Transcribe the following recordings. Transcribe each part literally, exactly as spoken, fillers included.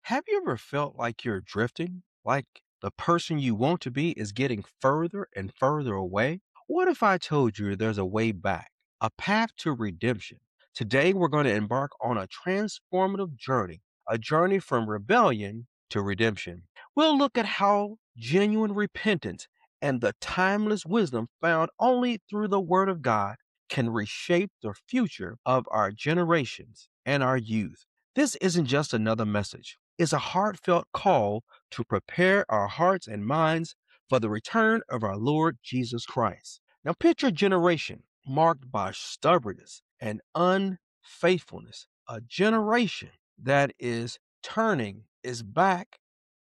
Have you ever felt like you're drifting? Like the person you want to be is getting further and further away? What if I told you there's a way back, a path to redemption? Today, we're going to embark on a transformative journey, a journey from rebellion to redemption. We'll look at how genuine repentance and the timeless wisdom found only through the Word of God can reshape the future of our generations and our youth. This isn't just another message. It's a heartfelt call to prepare our hearts and minds for the return of our Lord Jesus Christ. Now, picture a generation marked by stubbornness and unfaithfulness, a generation that is turning its back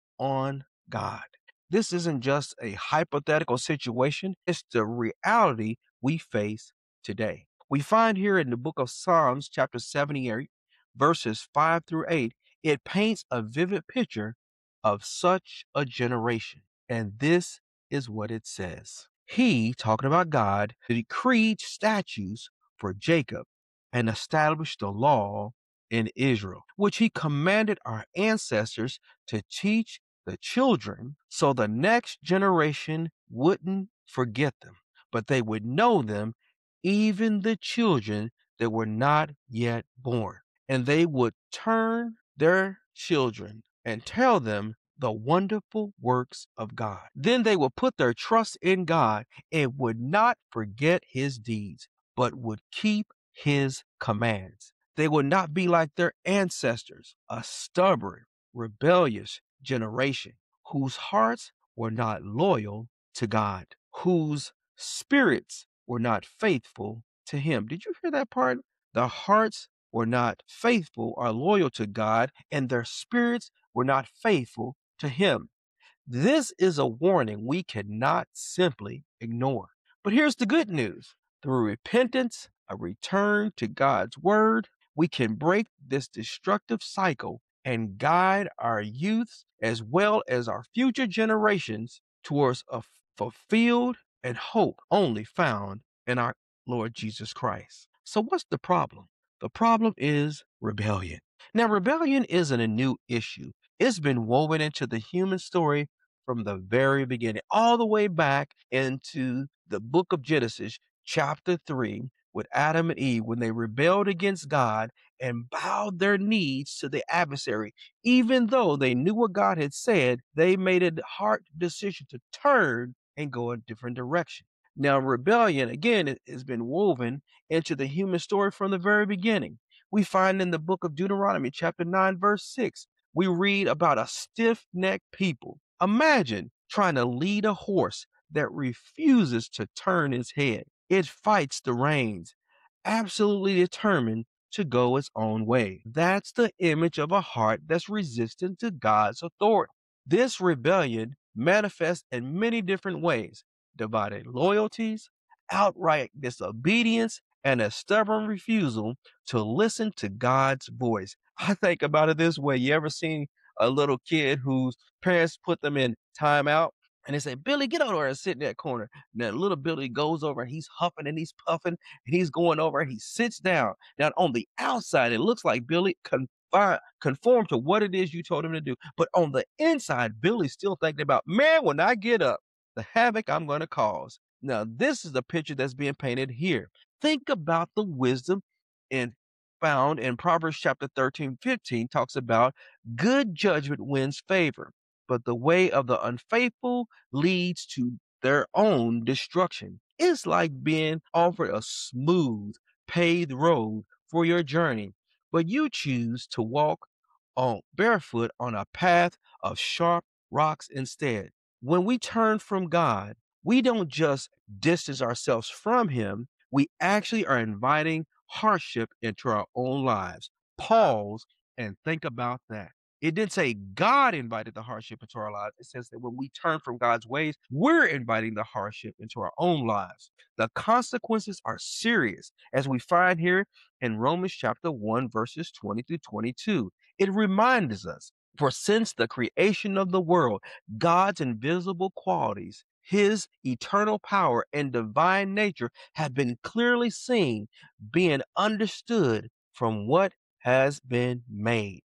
on God. This isn't just a hypothetical situation, it's the reality we face today. We find here in the book of Psalms, chapter seventy-eight, verses five through eight, it paints a vivid picture of such a generation. And this is what it says. He, talking about God, decreed statutes for Jacob and established the law in Israel, which he commanded our ancestors to teach the children so the next generation wouldn't forget them, but they would know them, even the children that were not yet born. And they would turn their children and tell them the wonderful works of God. Then they would put their trust in God and would not forget his deeds, but would keep his commands. They would not be like their ancestors, a stubborn, rebellious generation whose hearts were not loyal to God, whose spirits were not faithful to him. Did you hear that part? The hearts were not faithful or loyal to God, and their spirits were not faithful to him. This is a warning we cannot simply ignore. But here's the good news. Through repentance, a return to God's word, we can break this destructive cycle and guide our youth as well as our future generations towards a fulfilled and hope only found in our Lord Jesus Christ. So what's the problem? The problem is rebellion. Now, rebellion isn't a new issue. It's been woven into the human story from the very beginning, all the way back into the book of Genesis, chapter three, with Adam and Eve, when they rebelled against God and bowed their knees to the adversary. Even though they knew what God had said, they made a hard decision to turn and go a different direction. Now, rebellion, again, it has been woven into the human story from the very beginning. We find in the book of Deuteronomy, chapter nine, verse six, we read about a stiff necked people. Imagine trying to lead a horse that refuses to turn its head. It fights the reins, absolutely determined to go its own way. That's the image of a heart that's resistant to God's authority. This rebellion manifests in many different ways: divided loyalties, outright disobedience, and a stubborn refusal to listen to God's voice. I think about it this way. You ever seen a little kid whose parents put them in timeout and they say, Billy, get over there and sit in that corner. Now, little Billy goes over and he's huffing and he's puffing and he's going over and he sits down. Now, on the outside, it looks like Billy confi- conformed to what it is you told him to do. But on the inside, Billy's still thinking about, man, when I get up, the havoc I'm going to cause. Now, this is the picture that's being painted here. Think about the wisdom in found in Proverbs chapter thirteen, fifteen talks about good judgment wins favor, but the way of the unfaithful leads to their own destruction. It's like being offered a smooth, paved road for your journey, but you choose to walk on barefoot on a path of sharp rocks instead. When we turn from God, we don't just distance ourselves from him, we actually are inviting hardship into our own lives. Pause and think about that. It didn't say God invited the hardship into our lives. It says that when we turn from God's ways, we're inviting the hardship into our own lives. The consequences are serious, as we find here in Romans chapter one, verses twenty through twenty-two. It reminds us, for since the creation of the world, God's invisible qualities, his eternal power and divine nature have been clearly seen, being understood from what has been made.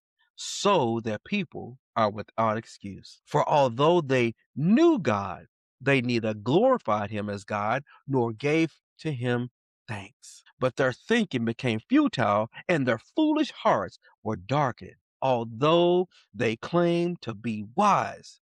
so that people are without excuse. For although they knew God, they neither glorified him as God nor gave to him thanks. But their thinking became futile and their foolish hearts were darkened. Although they claimed to be wise,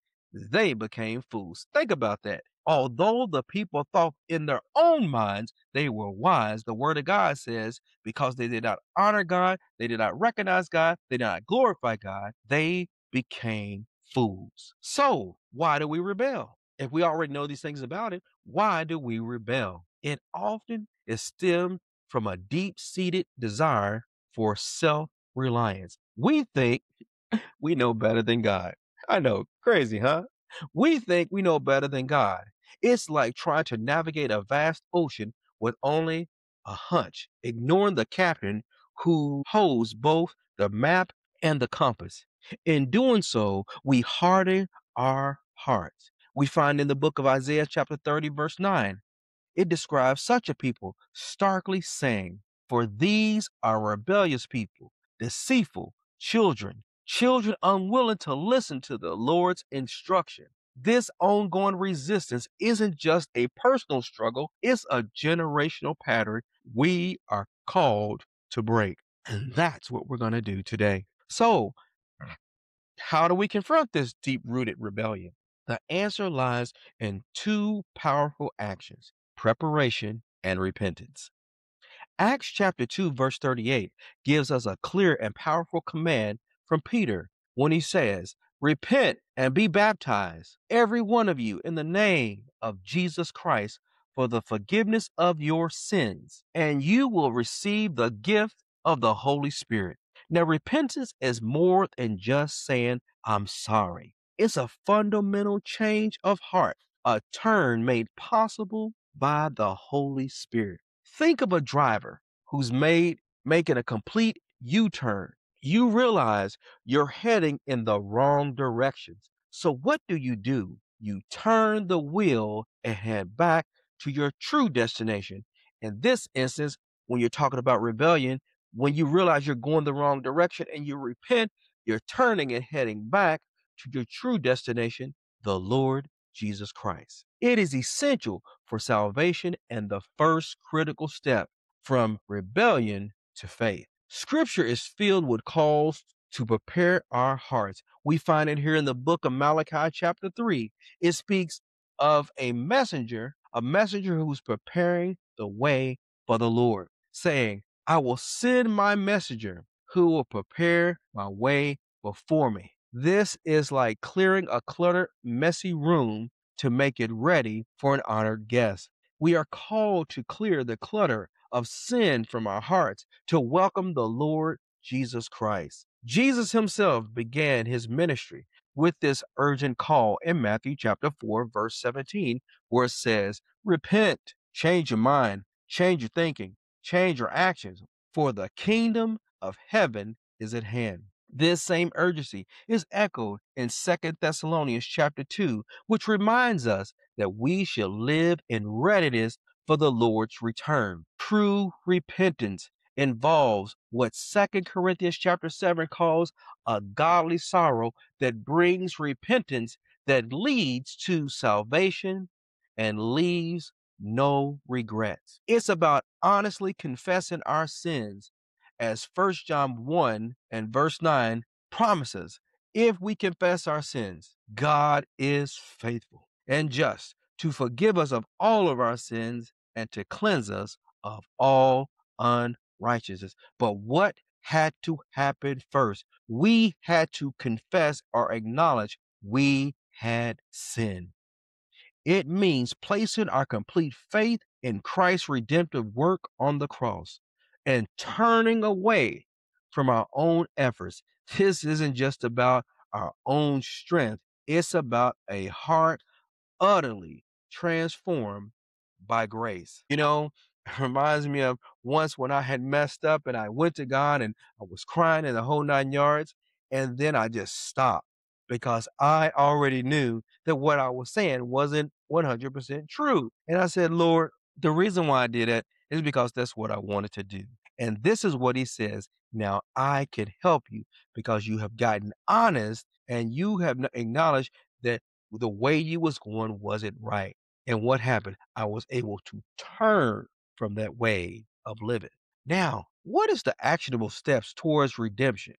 they became fools. Think about that. Although the people thought in their own minds they were wise, the word of God says, because they did not honor God, they did not recognize God, they did not glorify God, they became fools. So, why do we rebel? If we already know these things about it, why do we rebel? It often is stemmed from a deep seated desire for self reliance. We think we know better than God. I know, crazy, huh? We think we know better than God. It's like trying to navigate a vast ocean with only a hunch, ignoring the captain who holds both the map and the compass. In doing so, we harden our hearts. We find in the book of Isaiah, chapter thirty, verse nine, it describes such a people, starkly saying, "For these are rebellious people, deceitful children, children unwilling to listen to the Lord's instruction." This ongoing resistance isn't just a personal struggle, it's a generational pattern we are called to break. And that's what we're going to do today. So, how do we confront this deep rooted rebellion? The answer lies in two powerful actions: preparation and repentance. Acts chapter two, verse thirty-eight gives us a clear and powerful command from Peter when he says, "Repent and be baptized, every one of you, in the name of Jesus Christ for the forgiveness of your sins, and you will receive the gift of the Holy Spirit." Now, repentance is more than just saying, "I'm sorry." It's a fundamental change of heart, a turn made possible by the Holy Spirit. Think of a driver who's made making a complete U-turn. You realize you're heading in the wrong directions. So what do you do? You turn the wheel and head back to your true destination. In this instance, when you're talking about rebellion, when you realize you're going the wrong direction and you repent, you're turning and heading back to your true destination, the Lord Jesus Christ. It is essential for salvation and the first critical step from rebellion to faith. Scripture is filled with calls to prepare our hearts. We find it here in the book of Malachi, chapter three. It speaks of a messenger, a messenger who's preparing the way for the Lord, saying, "I will send my messenger who will prepare my way before me." This is like clearing a cluttered, messy room to make it ready for an honored guest. We are called to clear the clutter of sin from our hearts to welcome the Lord Jesus Christ. Jesus himself began his ministry with this urgent call in Matthew chapter four, verse seventeen, where it says, "Repent, change your mind, change your thinking, change your actions, for the kingdom of heaven is at hand." This same urgency is echoed in Second Thessalonians chapter two, which reminds us that we should live in readiness for the Lord's return. True repentance involves what Second Corinthians chapter seven calls a godly sorrow that brings repentance that leads to salvation and leaves no regrets. It's about honestly confessing our sins, as First John one and verse nine promises. If we confess our sins, God is faithful and just to forgive us of all of our sins and to cleanse us of all unrighteousness. But what had to happen first? We had to confess or acknowledge we had sinned. It means placing our complete faith in Christ's redemptive work on the cross and turning away from our own efforts. This isn't just about our own strength, it's about a heart utterly transformed by grace. You know, it reminds me of once when I had messed up and I went to God and I was crying in the whole nine yards, and then I just stopped because I already knew that what I was saying wasn't one hundred percent true. And I said, "Lord, the reason why I did it is because that's what I wanted to do." And this is what he says. Now I can help you because you have gotten honest and you have n- acknowledged that the way you was going wasn't right. And what happened? I was able to turn from that way of living. Now, what is the actionable steps towards redemption?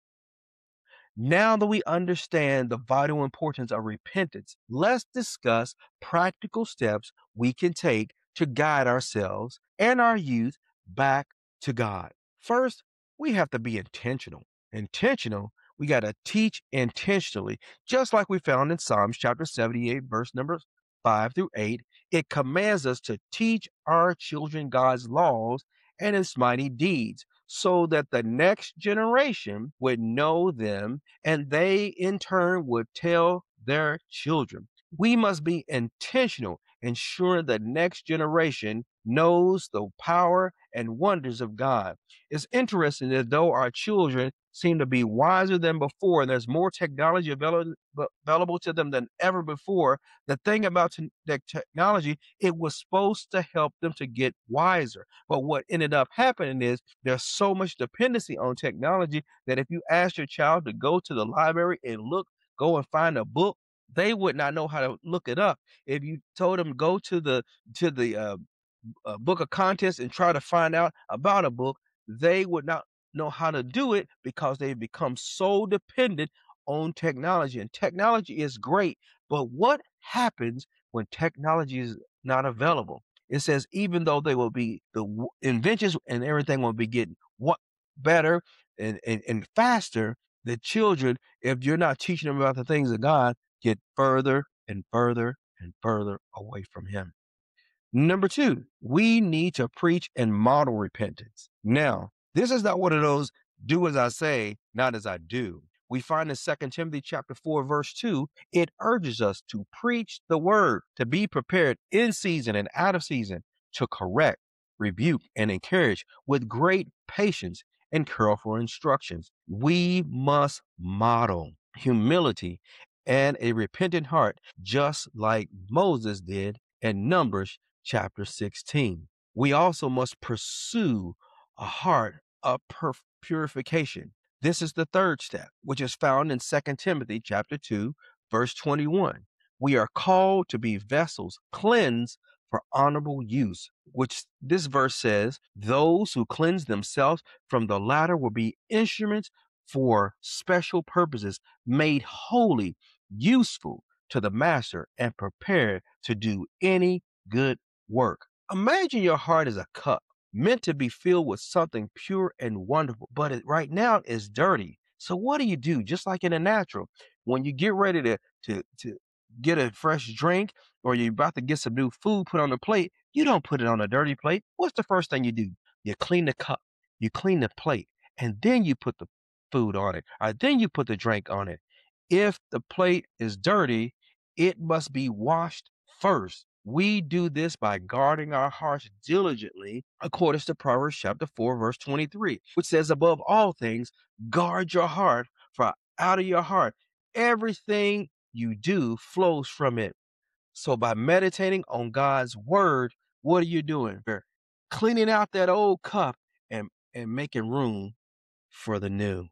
Now that we understand the vital importance of repentance, let's discuss practical steps we can take to guide ourselves and our youth back to God. First, we have to be intentional. Intentional, we got to teach intentionally, just like we found in Psalms chapter seventy-eight, verse number five through eight. It commands us to teach our children God's laws and his mighty deeds so that the next generation would know them and they in turn would tell their children. We must be intentional, ensuring the next generation knows the power and wonders of God. It's interesting that though our children seem to be wiser than before, and there's more technology available, available to them than ever before, the thing about te- the technology, it was supposed to help them to get wiser. But what ended up happening is there's so much dependency on technology that if you ask your child to go to the library and look, go and find a book, they would not know how to look it up. If you told them go to the to the uh, uh, book of contents and try to find out about a book, they would not know how to do it because they've become so dependent on technology. And technology is great, but what happens when technology is not available? It says even though they will be the w- inventions and everything will be getting what better and, and, and faster, the children, if you're not teaching them about the things of God, get further and further and further away from Him. Number two, we need to preach and model repentance. Now, this is not one of those do as I say, not as I do. We find in Second Timothy chapter four, verse two, it urges us to preach the word, to be prepared in season and out of season, to correct, rebuke, and encourage with great patience and careful instructions. We must model humility and a repentant heart, just like Moses did in Numbers chapter sixteen. We also must pursue a heart of pur- purification. This is the third step, which is found in Second Timothy chapter two, verse twenty-one. We are called to be vessels cleansed for honorable use, which this verse says, those who cleanse themselves from the latter will be instruments for special purposes, made holy, useful to the master, and prepared to do any good work. Imagine your heart is a cup meant to be filled with something pure and wonderful, but it right now is dirty. So what do you do? Just like in a natural, when you get ready to to to get a fresh drink or you're about to get some new food put on the plate, you don't put it on a dirty plate. What's the first thing you do? You clean the cup, you clean the plate, and then you put the food on it, or then you put the drink on it. If the plate is dirty, it must be washed first. We do this by guarding our hearts diligently, according to Proverbs chapter four, verse twenty-three, which says, above all things, guard your heart, for out of your heart, everything you do flows from it. So by meditating on God's word, what are you doing? You're cleaning out that old cup and, and making room for the new.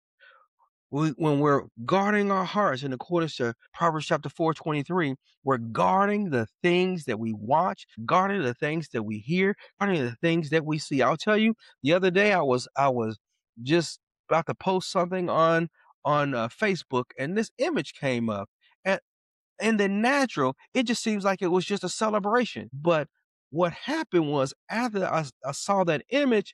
We, when we're guarding our hearts in accordance to Proverbs chapter four twenty-three, we're guarding the things that we watch, guarding the things that we hear, guarding the things that we see. I'll tell you, the other day I was I was just about to post something on on uh, Facebook, and this image came up, and in the natural, it just seems like it was just a celebration. But what happened was after I, I saw that image,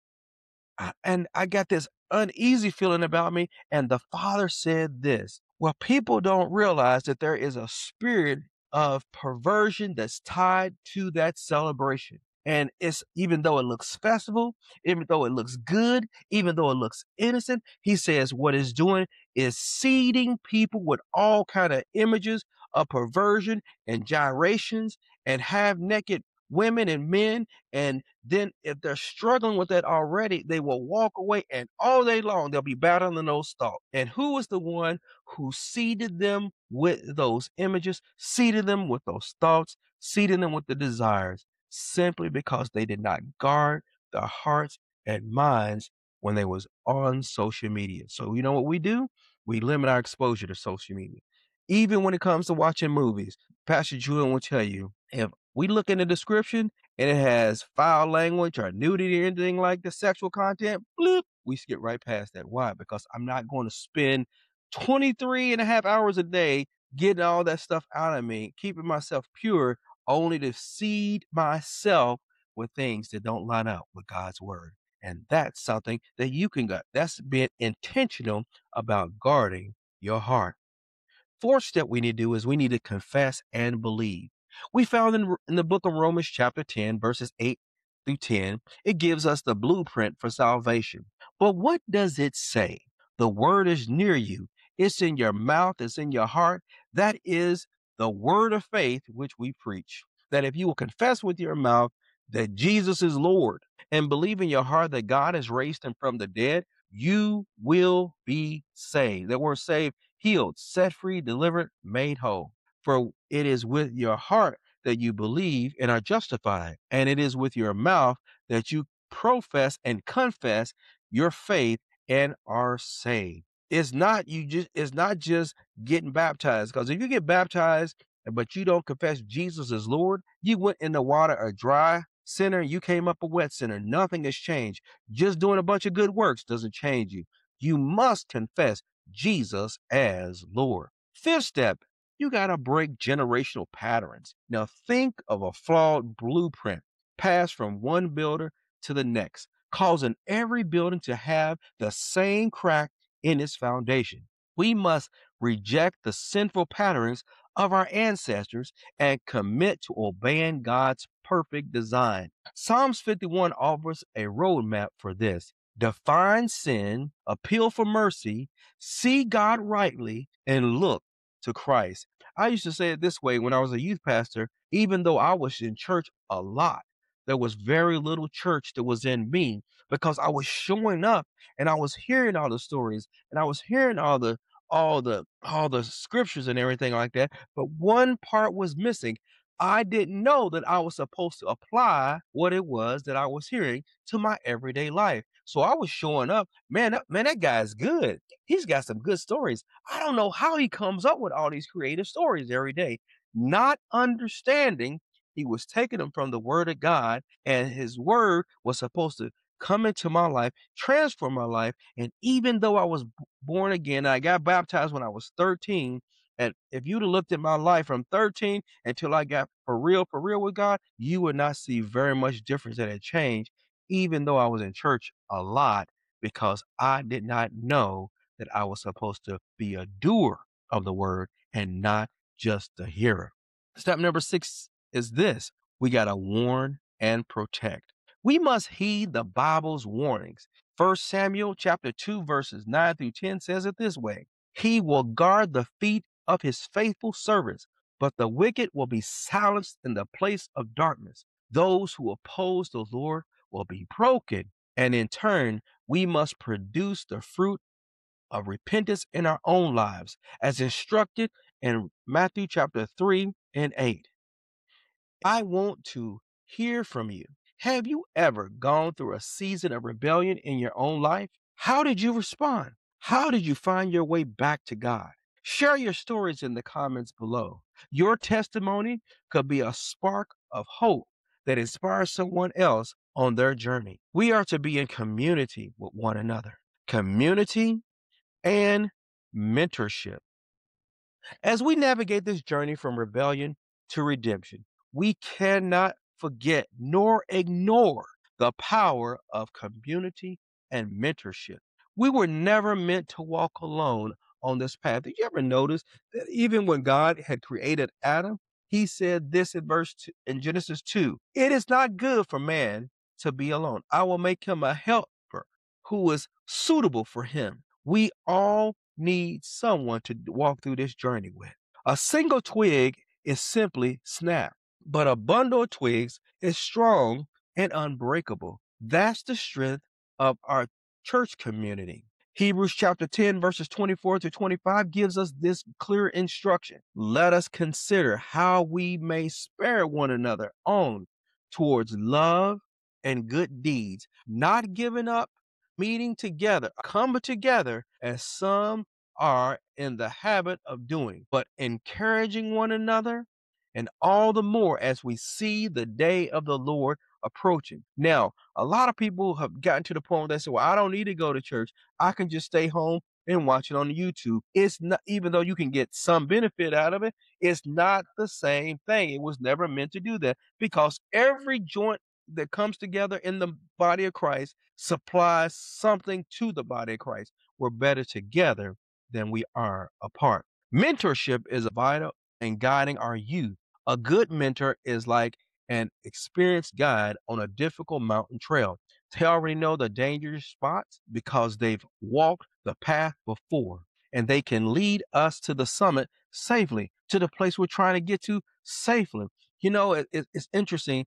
I- and I got this uneasy feeling about me. And the father said this. Well, people don't realize that there is a spirit of perversion that's tied to that celebration. And it's even though it looks festival, even though it looks good, even though it looks innocent, he says what it's doing is seeding people with all kind of images of perversion and gyrations and half naked women and men. And then if they're struggling with that already, they will walk away and all day long they'll be battling those thoughts. And who is the one who seeded them with those images, seeded them with those thoughts, seeded them with the desires, simply because they did not guard their hearts and minds when they was on social media. So you know what we do? We limit our exposure to social media. Even when it comes to watching movies, Pastor Julian will tell you if we look in the description and it has foul language or nudity or anything like the sexual content, bloop, we skip right past that. Why? Because I'm not going to spend twenty-three and a half hours a day getting all that stuff out of me, keeping myself pure, only to seed myself with things that don't line up with God's word. And that's something that you can get. That's being intentional about guarding your heart. Fourth step we need to do is we need to confess and believe. We found in, in the book of Romans, chapter ten, verses eight through ten, it gives us the blueprint for salvation. But what does it say? The word is near you, it's in your mouth, it's in your heart. That is the word of faith which we preach. That if you will confess with your mouth that Jesus is Lord and believe in your heart that God has raised him from the dead, you will be saved. That word saved, healed, set free, delivered, made whole. For it is with your heart that you believe and are justified, and it is with your mouth that you profess and confess your faith and are saved. It's not you just it's not just getting baptized, because if you get baptized but you don't confess Jesus as Lord, you went in the water a dry sinner, you came up a wet sinner. Nothing has changed. Just doing a bunch of good works doesn't change you. You must confess Jesus as Lord. Fifth step, you got to break generational patterns. Now think of a flawed blueprint passed from one builder to the next, causing every building to have the same crack in its foundation. We must reject the sinful patterns of our ancestors and commit to obeying God's perfect design. Psalms fifty-one offers a roadmap for this. Define sin, appeal for mercy, see God rightly, and look to Christ. I used to say it this way when I was a youth pastor. Even though I was in church a lot, there was very little church that was in me, because I was showing up and I was hearing all the stories and I was hearing all the all the all the scriptures and everything like that. But one part was missing. I didn't know that I was supposed to apply what it was that I was hearing to my everyday life. So I was showing up, man, that, man, that guy's good. He's got some good stories. I don't know how he comes up with all these creative stories every day, not understanding he was taking them from the word of God, and his word was supposed to come into my life, transform my life. And even though I was b- born again, I got baptized when I was thirteen. And if you'd have looked at my life from thirteen until I got for real, for real with God, you would not see very much difference that had changed, even though I was in church a lot, because I did not know that I was supposed to be a doer of the word and not just a hearer. Step number six is this: we got to warn and protect. We must heed the Bible's warnings. First Samuel chapter two, verses nine through ten says it this way: he will guard the feet of his faithful servants, but the wicked will be silenced in the place of darkness. Those who oppose the Lord will be broken. And in turn, we must produce the fruit of repentance in our own lives, as instructed in Matthew chapter three and eight. I want to hear from you. Have you ever gone through a season of rebellion in your own life? How did you respond? How did you find your way back to God? Share your stories in the comments below. Your testimony could be a spark of hope that inspires someone else on their journey. We are to be in community with one another. Community and mentorship. As we navigate this journey from rebellion to redemption, we cannot forget nor ignore the power of community and mentorship. We were never meant to walk alone on this path. Did you ever notice that even when God had created Adam, he said this in verse two, in Genesis two, it is not good for man to be alone. I will make him a helper who is suitable for him. We all need someone to walk through this journey with. A single twig is simply snapped, but a bundle of twigs is strong and unbreakable. That's the strength of our church community. Hebrews chapter ten, verses twenty-four to twenty-five gives us this clear instruction. Let us consider how we may spur one another on towards love and good deeds, not giving up, meeting together, coming together as some are in the habit of doing, but encouraging one another, and all the more as we see the day of the Lord approaching. Now, a lot of people have gotten to the point where they say, well, I don't need to go to church. I can just stay home and watch it on YouTube. It's not, even though you can get some benefit out of it, it's not the same thing. It was never meant to do that because every joint that comes together in the body of Christ supplies something to the body of Christ. We're better together than we are apart. Mentorship is vital in guiding our youth. A good mentor is like an experienced guide on a difficult mountain trail. They already know the dangerous spots because they've walked the path before, and they can lead us to the summit safely, to the place we're trying to get to safely. You know, it, it- it's interesting.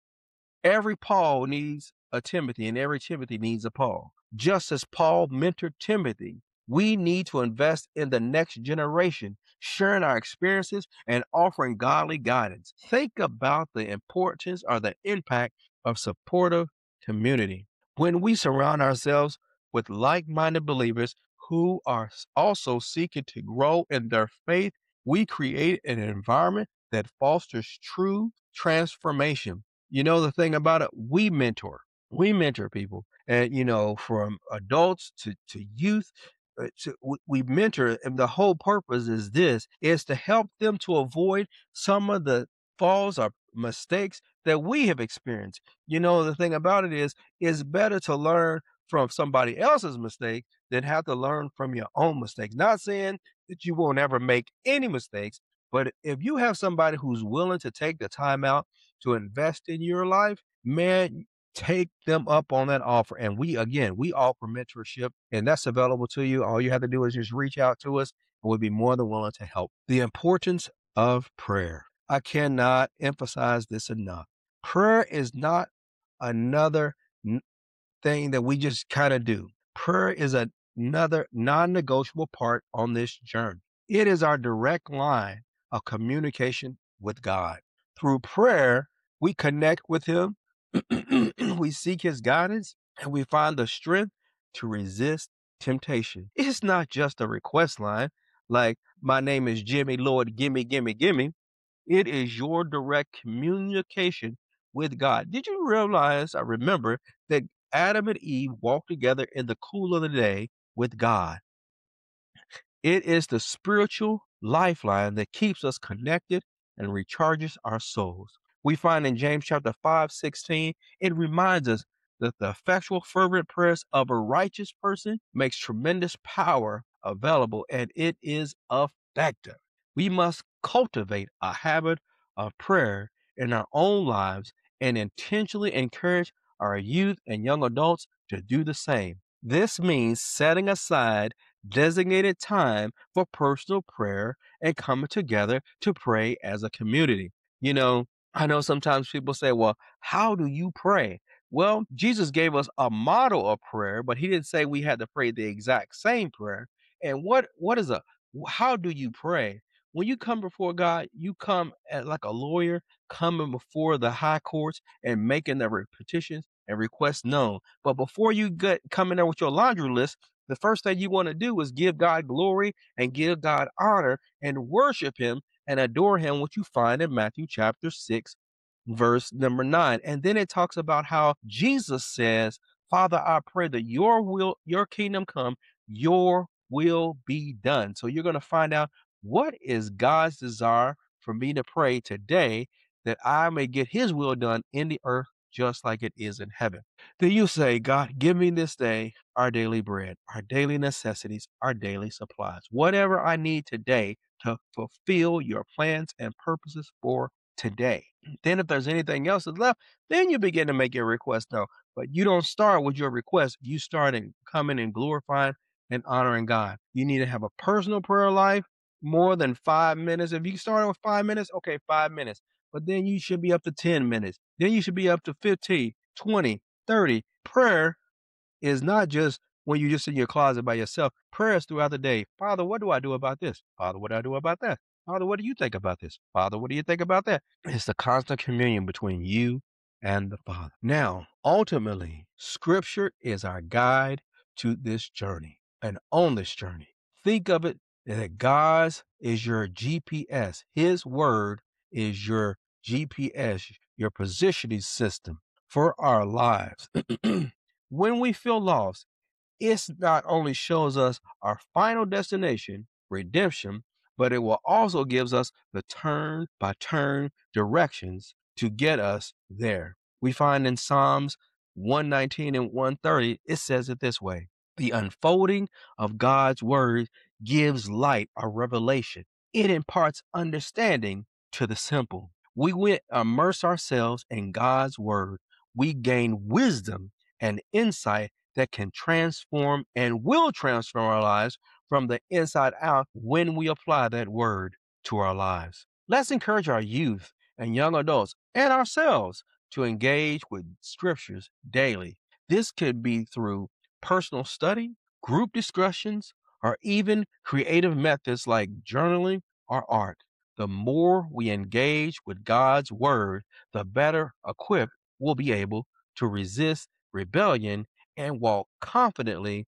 Every Paul needs a Timothy, and every Timothy needs a Paul. Just as Paul mentored Timothy, we need to invest in the next generation, sharing our experiences and offering godly guidance. Think about the importance or the impact of supportive community. When we surround ourselves with like minded believers who are s- also seeking to grow in their faith, we create an environment that fosters true transformation. You know, the thing about it, we mentor, we mentor people, and you know, from adults to to youth. uh, To, we we mentor, and the whole purpose is this: is to help them to avoid some of the falls or mistakes that we have experienced. You know, the thing about it is, it's better to learn from somebody else's mistake than have to learn from your own mistakes. Not saying that you will never make any mistakes, but if you have somebody who's willing to take the time out to invest in your life, man, take them up on that offer. And we, again, we offer mentorship, and that's available to you. All you have to do is just reach out to us, and we'll be more than willing to help. The importance of prayer. I cannot emphasize this enough. Prayer is not another n- thing that we just kind of do. Prayer is a- another non negotiable part on this journey. It is our direct line of communication with God. Through prayer, we connect with Him, we seek His guidance, and we find the strength to resist temptation. It's not just a request line like, my name is Jimmy, Lord, gimme, gimme, gimme. It is your direct communication with God. Did you realize, I remember, that Adam and Eve walked together in the cool of the day with God? It is the spiritual lifeline that keeps us connected and recharges our souls. We find in James chapter five sixteen, it reminds us that the effectual, fervent prayers of a righteous person makes tremendous power available, and it is effective. We must cultivate a habit of prayer in our own lives and intentionally encourage our youth and young adults to do the same. This means setting aside designated time for personal prayer and coming together to pray as a community. You know, I know sometimes people say, well, how do you pray? Well, Jesus gave us a model of prayer, but he didn't say we had to pray the exact same prayer. And what what is a how do you pray? When you come before God, you come at, like a lawyer coming before the high courts and making the re- petitions and requests known. But before you get come in there with your laundry list, the first thing you want to do is give God glory and give God honor and worship Him and adore Him, which you find in Matthew chapter six, verse number nine. And then it talks about how Jesus says, Father, I pray that your will, your kingdom come, your will be done. So you're going to find out what is God's desire for me to pray today that I may get His will done in the earth just like it is in heaven. Then you say, God, give me this day our daily bread, our daily necessities, our daily supplies, whatever I need today to fulfill your plans and purposes for today. Then, if there's anything else that's left, then you begin to make your request known. But you don't start with your request. You start in coming and glorifying and honoring God. You need to have a personal prayer life, more than five minutes. If you start with five minutes, okay, five minutes. But then you should be up to ten minutes. Then you should be up to fifteen, twenty, thirty. Prayer is not just when you just in your closet by yourself. Prayer is throughout the day. Father, what do I do about this? Father, what do I do about that? Father, what do you think about this? Father, what do you think about that? It's the constant communion between you and the Father. Now, ultimately, Scripture is our guide to this journey and on this journey. Think of it that God's is your G P S. His word is your G P S, your positioning system for our lives. When we feel lost, it not only shows us our final destination, redemption, but it will also gives us the turn by turn directions to get us there. We find in Psalms one nineteen and one thirty, it says it this way: the unfolding of God's word gives light or revelation. It imparts understanding to the simple. We will immerse ourselves in God's word. We gain wisdom and insight that can transform and will transform our lives from the inside out when we apply that word to our lives. Let's encourage our youth and young adults and ourselves to engage with scriptures daily. This could be through personal study, group discussions, or even creative methods like journaling or art. The more we engage with God's word, the better equipped we'll be able to resist rebellion and walk confidently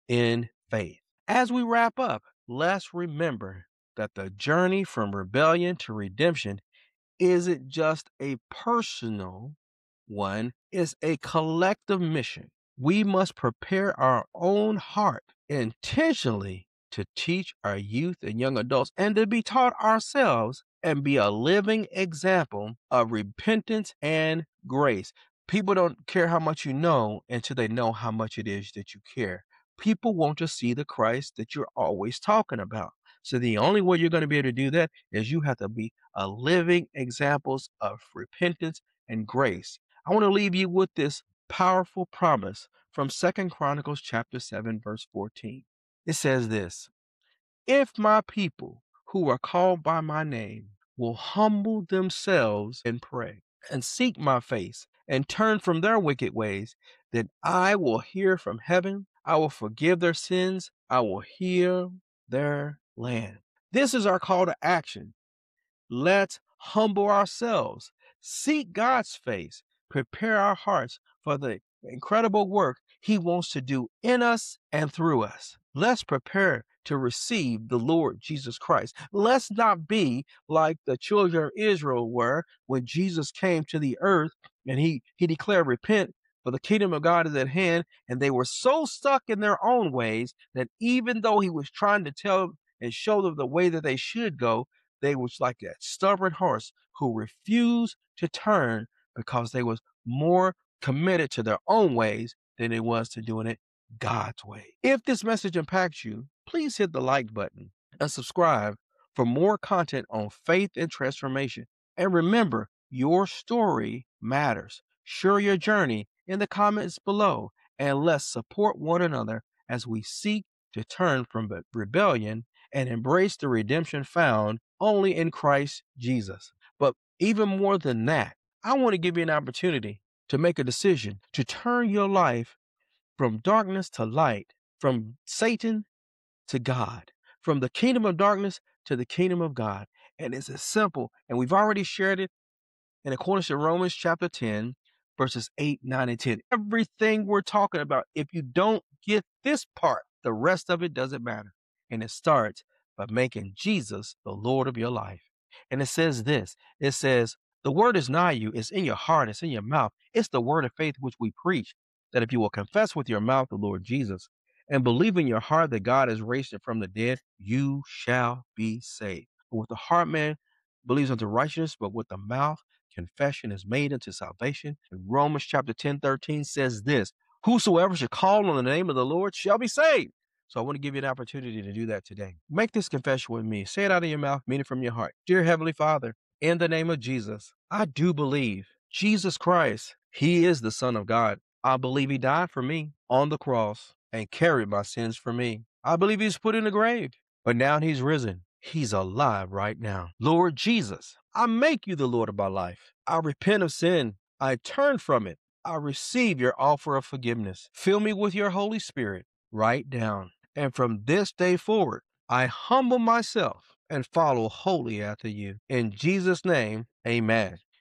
in faith. As we wrap up, let's remember that the journey from rebellion to redemption isn't just a personal one, it's a collective mission. We must prepare our own heart intentionally to teach our youth and young adults and to be taught ourselves and be a living example of repentance and grace. People don't care how much you know until they know how much it is that you care. People want to see the Christ that you're always talking about. So the only way you're going to be able to do that is you have to be a living examples of repentance and grace. I want to leave you with this powerful promise from Second Chronicles chapter seven, verse fourteen. It says this: if my people who are called by my name will humble themselves and pray and seek my face and turn from their wicked ways, then I will hear from heaven. I will forgive their sins. I will heal their land. This is our call to action. Let's humble ourselves, seek God's face, prepare our hearts for the incredible work He wants to do in us and through us. Let's prepare to receive the Lord Jesus Christ. Let's not be like the children of Israel were when Jesus came to the earth and he, he declared, repent, for the kingdom of God is at hand. And they were so stuck in their own ways that even though He was trying to tell and show them the way that they should go, they was like that stubborn horse who refused to turn because they was more committed to their own ways than it was to doing it God's way. If this message impacts you, please hit the like button and subscribe for more content on faith and transformation. And remember, your story matters. Share your journey in the comments below, and let's support one another as we seek to turn from rebellion and embrace the redemption found only in Christ Jesus. But even more than that, I want to give you an opportunity to make a decision to turn your life from darkness to light, from Satan to God, from the kingdom of darkness to the kingdom of God. And it's as simple, and we've already shared it in accordance to Romans chapter ten, verses eight, nine, and ten. Everything we're talking about, if you don't get this part, the rest of it doesn't matter. And it starts by making Jesus the Lord of your life. And it says this, it says, the word is nigh you, it's in your heart, it's in your mouth. It's the word of faith which we preach, that if you will confess with your mouth the Lord Jesus and believe in your heart that God has raised him from the dead, you shall be saved. For with the heart man believes unto righteousness, but with the mouth confession is made unto salvation. And Romans chapter ten, thirteen says this, whosoever shall call on the name of the Lord shall be saved. So I want to give you an opportunity to do that today. Make this confession with me. Say it out of your mouth, mean it from your heart. Dear Heavenly Father, in the name of Jesus, I do believe Jesus Christ, He is the Son of God. I believe He died for me on the cross and carried my sins for me. I believe He's put in the grave, but now He's risen. He's alive right now. Lord Jesus, I make you the Lord of my life. I repent of sin. I turn from it. I receive your offer of forgiveness. Fill me with your Holy Spirit right down. And from this day forward, I humble myself and follow wholly after you. In Jesus' name, amen.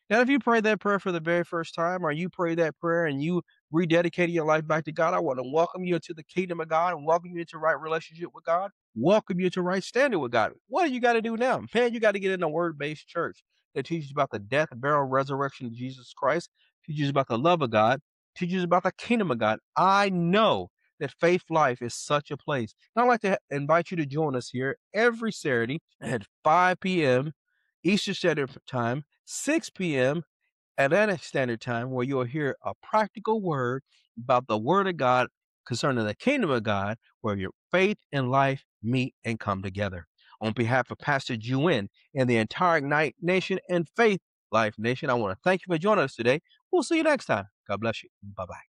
Now, if you prayed that prayer for the very first time, or you prayed that prayer and you rededicated your life back to God, I want to welcome you into the kingdom of God and welcome you into right relationship with God, welcome you to right standing with God. What do you got to do now? Man, you got to get in a word based church that teaches about the death, burial, resurrection of Jesus Christ, teaches about the love of God, teaches about the kingdom of God. I know that Faith Life is such a place. And I'd like to invite you to join us here every Saturday at five p m. Eastern Standard Time, six p m. Atlantic Standard Time, where you'll hear a practical word about the Word of God concerning the kingdom of God, where your faith and life meet and come together. On behalf of Pastor Juin and the entire Ignite Nation and Faith Life Nation, I want to thank you for joining us today. We'll see you next time. God bless you. Bye bye.